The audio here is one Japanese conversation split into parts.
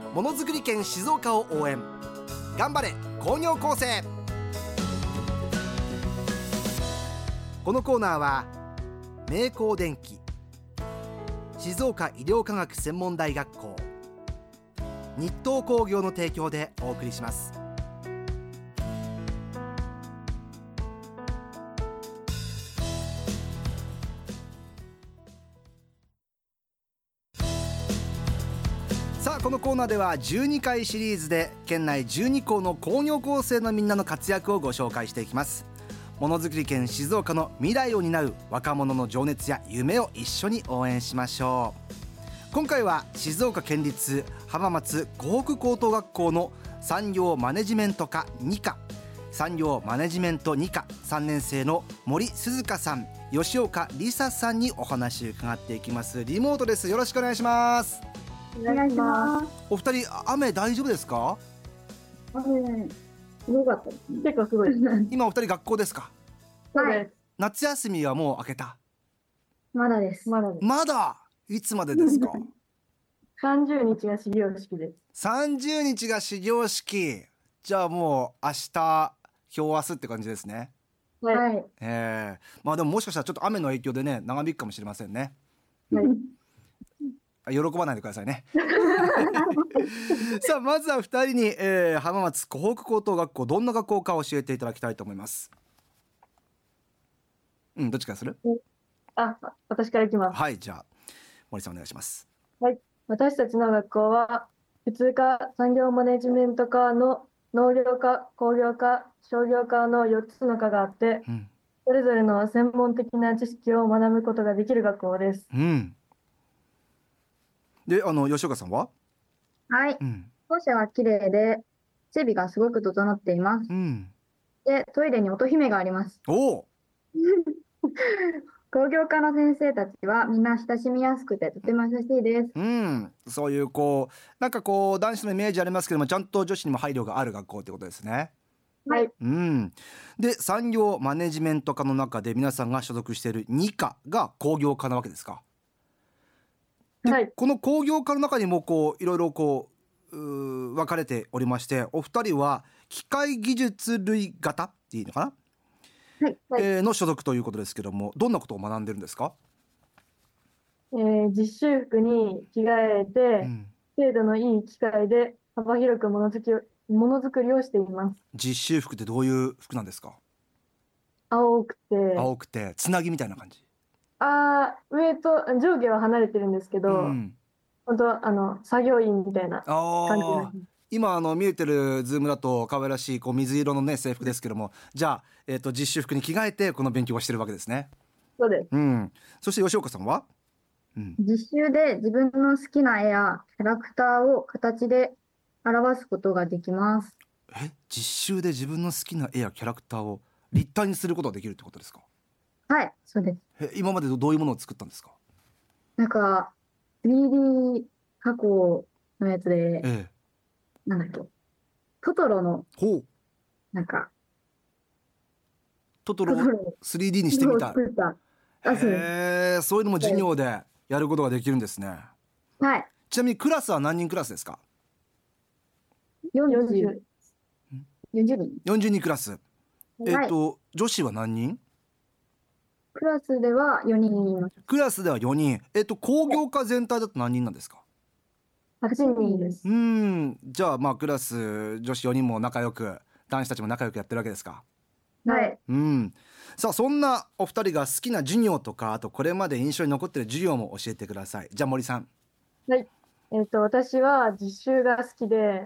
ものづくり県静岡を応援、頑張れ工業高生。このコーナーは明光電機、静岡医療科学専門大学校、日東工業の提供でお送りします。さあ、このコーナーでは12回シリーズで県内12校の工業高生のみんなの活躍をご紹介していきます。ものづくり県静岡の未来を担う若者の情熱や夢を一緒に応援しましょう。今回は静岡県立浜松湖北高等学校の産業マネジメント科2課、産業マネジメント2課3年生の森鈴香さん、吉岡梨沙さんにお話を伺っていきます。リモートです。よろしくお願いします。 お願いします。 お二人、雨大丈夫ですか？ 雨すごかったですね。結構すごいですね。 今お二人学校ですか？ そうです。 夏休みはもう明けた？ まだです。まだです。 まだ。いつまでですか 30日が始業式です。 30日が始業式。じゃあもう明日今日明日って感じですね。 はい。 まあでももしかしたらちょっと雨の影響でね、長引くかもしれませんね。 はい。 喜ばないでくださいねさあ、まずは2人に、浜松湖北高等学校、どんな学校か教えていただきたいと思います。どっちからする？ 私からいきます。 はい、じゃあ森さんお願いします。 はい。私たちの学校は普通科、産業マネジメント科の農業科、工業科、商業科の4つの科があって、それぞれの専門的な知識を学ぶことができる学校です。 で、吉岡さんは？ はい、校舎は綺麗で整備がすごく整っています。で、トイレに乙姫があります。 お工業科の先生たちはみんな親しみやすくてとても優しいです。 そういうなんか男子のイメージありますけども、ちゃんと女子にも配慮がある学校ってことですね。 はい。 で、産業マネジメント科の中で皆さんが所属している2科が工業科なわけですか？で、 はい。 この工業科の中にもいろいろ分かれておりまして、お二人は機械技術類型っていいのかな、の所属ということですけども、どんなことを学んでるんですか？ 実習服に着替えて、精度のいい機械で幅広くものづくりをしています。 実習服ってどういう服なんですか？ 青くてつなぎみたいな感じ？ 上と上下は離れてるんですけど、本当作業員みたいな感じなんです。 今見えてるズームだと可愛らしい水色のね制服ですけども、じゃあ、実習服に着替えてこの勉強をしてるわけですね。 そうです。 そして吉岡さんは？ 実習で自分の好きな絵やキャラクターを形で表すことができます。 実習で自分の好きな絵やキャラクターを立体にすることができるってことですか？ はい、そうです。 今までどういうものを作ったんですか？ なんか 3D 加工のやつで、なんだっけ、トトロのなんかトトロを 3D にしてみた。そういうのも授業でやることができるんですね。 はい。 ちなみにクラスは何人クラスですか ？40人。 40人クラス。女子は何人？ クラスでは4人います。 クラスでは4人。工業科全体だと何人なんですか ？8人です。 じゃあクラス女子4人も仲良く、男子たちも仲良くやってるわけですか？ はい。 さあ、そんなお二人が好きな授業とか、あとこれまで印象に残っている授業も教えてください。じゃあ森さん。 はい。私は実習が好きで、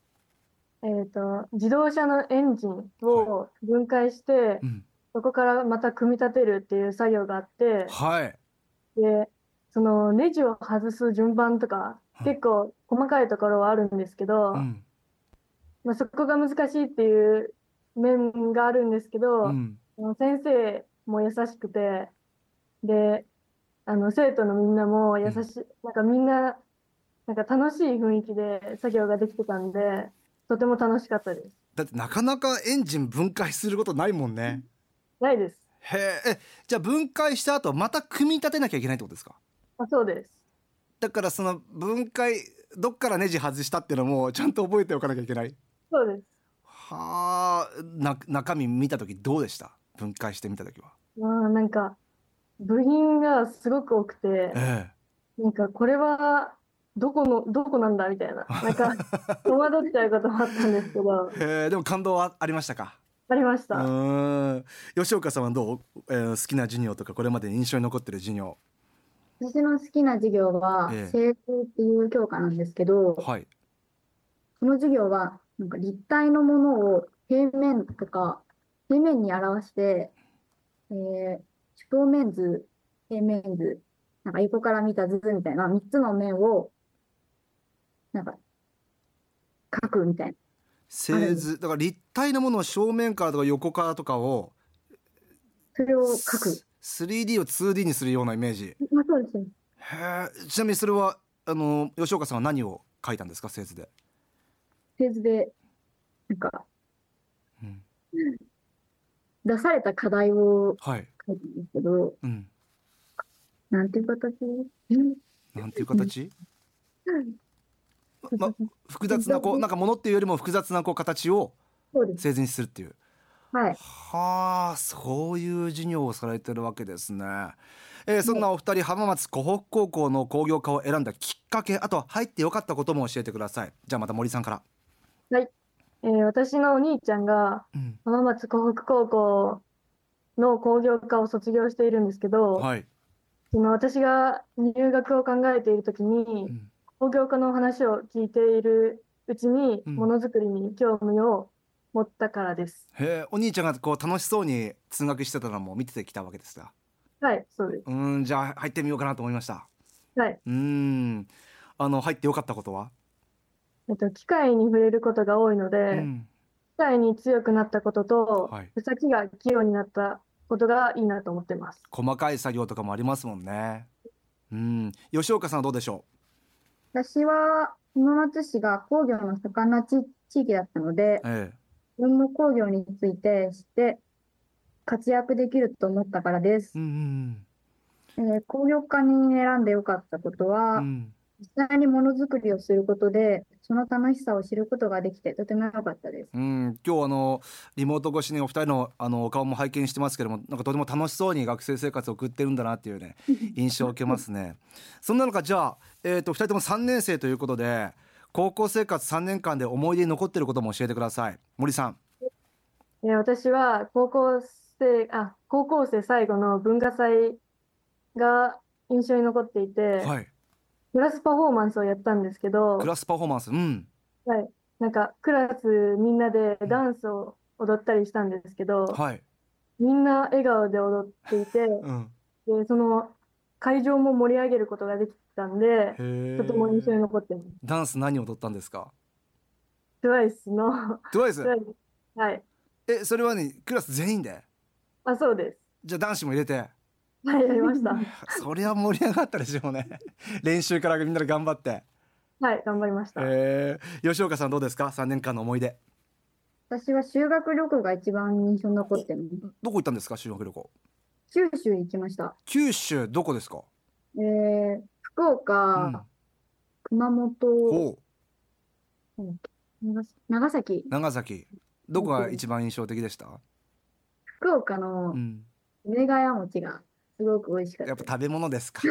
自動車のエンジンを分解して、そこからまた組み立てるっていう作業があって、で、そのネジを外す順番とか、結構細かいところはあるんですけど、そこが難しいっていう面があるんですけど、先生も優しくて、で、生徒のみんなも優しい、なんかみんな、なんか楽しい雰囲気で作業ができてたんで、とても楽しかったです。 だってなかなかエンジン分解することないもんね。 ないです。 じゃあ分解した後また組み立てなきゃいけないってことですか？ そうです。 だからその分解どっからネジ外したっていうのもちゃんと覚えておかなきゃいけない。 そうです。 はあ、中身見た時どうでした？分解してみた時は。 なんか部品がすごく多くて、なんかこれはどこなんだみたいな、なんか戸惑っちゃうこともあったんですけど。 でも感動はありましたか？ ありました。 吉岡さんはどう、好きな授業とかこれまで印象に残ってる授業。 私の好きな授業は、整形っていう教科なんですけど、 はい、 この授業は、なんか立体のものを平面に表して、正面図、平面図、なんか横から見た図みたいな3つの面を、なんか、描くみたいな。 製図だから立体のものを正面からとか横からとかをそれを描く。 3D を 2D にするようなイメージ。 そうですね。 ちなみにそれは吉岡さんは何を書いたんですか？製図で。 製図でなんか、出された課題を書いたんですけど、なんていう形？ なんていう形？複雑ななんかものっていうよりも複雑な形を製図にするっていう。 はい。 はあ、そういう授業をされてるわけですね。そんなお二人、浜松湖北高校の工業科を選んだきっかけ、あとは入ってよかったことも教えてください。じゃあまた森さんから。 はい。私のお兄ちゃんが浜松湖北高校の工業科を卒業しているんですけど、はい、私が入学を考えているときに、工業科の話を聞いているうちにものづくりに興味を持ったからです。 お兄ちゃんがこう楽しそうに通学してたのも見てきたわけですか？ はい、そうです。 じゃあ入ってみようかなと思いました。 はい。 入ってよかったことは？ 機械に触れることが多いので、機械に強くなったことと、手先が器用になったことがいいなと思ってます。 細かい作業とかもありますもんね。吉岡さんはどうでしょう？私は浜松市が工業の盛んな地域だったので、自分も工業について知って活躍できると思ったからです。工業科に選んでよかったことは、実際にものづくりをすることでその楽しさを知ることができてとても良かったです。 今日リモート越しにお二人のお顔も拝見してますけども、なんかとても楽しそうに学生生活を送ってるんだなっていうね印象を受けますね。そんな中、じゃあ、2人とも3年生ということで、高校生活3年間で思い出に残っていることも教えてください。森さん。 私は高校生最後の文化祭が印象に残っていて、クラスパフォーマンスをやったんですけど、 クラスパフォーマンス、 はい、なんかクラスみんなでダンスを踊ったりしたんですけど、みんな笑顔で踊っていて、でその会場も盛り上げることができたんで、とても印象に残ってます。 ダンス何踊ったんですか ？TWICE の TWICE はい。 それはね、クラス全員で？ そうです。 じゃあ男子も入れて？ はい、やりました。 そりゃ盛り上がったでしょうね練習からみんなで頑張って。 はい、頑張りました。 吉岡さんどうですか？3年間の思い出。 私は修学旅行が一番印象に残ってる。 どこ行ったんですか？修学旅行。 九州行きました。 九州どこですか？ 福岡、熊本、長崎。 どこが一番印象的でした？ 福岡の梅ヶ谷餅がすごく美味しかった。 やっぱ食べ物ですか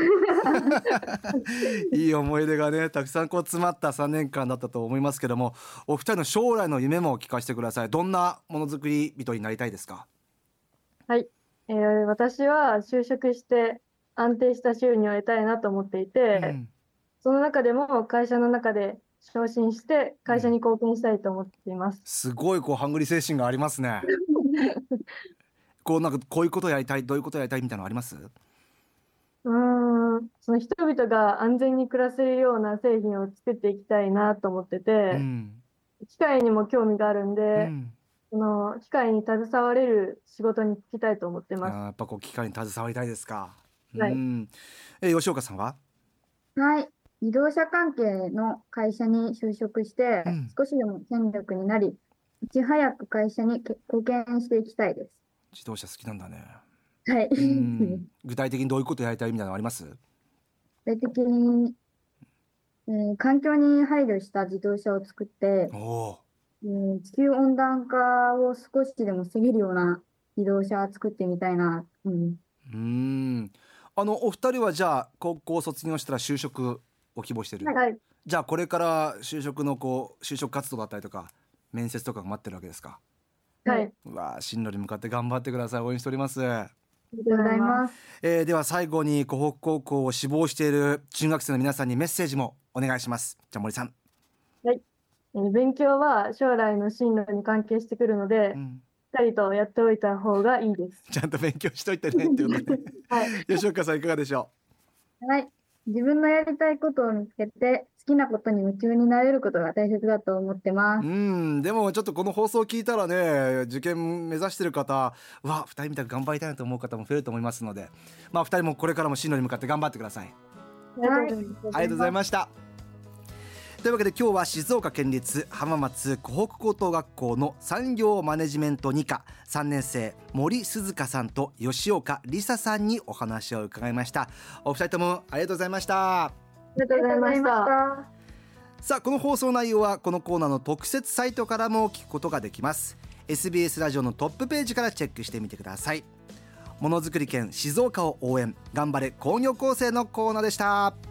いい思い出がねたくさん詰まった3年間だったと思いますけども、お二人の将来の夢も聞かせてください。どんなものづくり人になりたいですか？ はい、私は就職して安定した収入を得たいなと思っていて、その中でも会社の中で昇進して会社に貢献したいと思っています。 すごいハングリー精神がありますねなんかこういうことやりたい、どういうことやりたいみたいなのあります？ その人々が安全に暮らせるような製品を作っていきたいなと思ってて、機械にも興味があるんで、その機械に携われる仕事に就きたいと思ってます。 やっぱ機械に携わりたいですか？ はい。 吉岡さんは？ はい、自動車関係の会社に就職して、少しでも戦力になり、いち早く会社に貢献していきたいです。 自動車好きなんだね。 はい。 具体的にどういうことやりたいみたいなのあります？ 具体的に、 環境に配慮した自動車を作って、地球温暖化を少しでも防げるような自動車を作ってみたいな。 お二人はじゃあ高校卒業したら就職を希望してる、 はい、 じゃあこれから就職活動だったりとか面接とかが待ってるわけですか？ はい。 進路に向かって頑張ってください。応援しております。 ありがとうございます。 では最後に湖北高校を志望している中学生の皆さんにメッセージもお願いします。じゃあ森さん。 はい。勉強は将来の進路に関係してくるので、しっかりとやっておいた方がいいです。 ちゃんと勉強しといてねっていうことで、はい、吉岡さんいかがでしょう？はい、自分のやりたいことを見つけて好きなことに夢中になれることが大切だと思ってます。 でもちょっとこの放送を聞いたらね、受験目指してる方2人みたく頑張りたいなと思う方も増えると思いますので、2人もこれからも進路に向かって頑張ってください。 はい、ありがとうございました。というわけで今日は静岡県立浜松湖北高等学校の産業マネジメント2科3年生森鈴香さんと吉岡梨沙さんにお話を伺いました。お二人ともありがとうございました。 ありがとうございました。 さあこの放送内容はこのコーナーの特設サイトからも聞くことができます。 SBS ラジオのトップページからチェックしてみてください。ものづくり県静岡を応援、頑張れ工業高生のコーナーでした。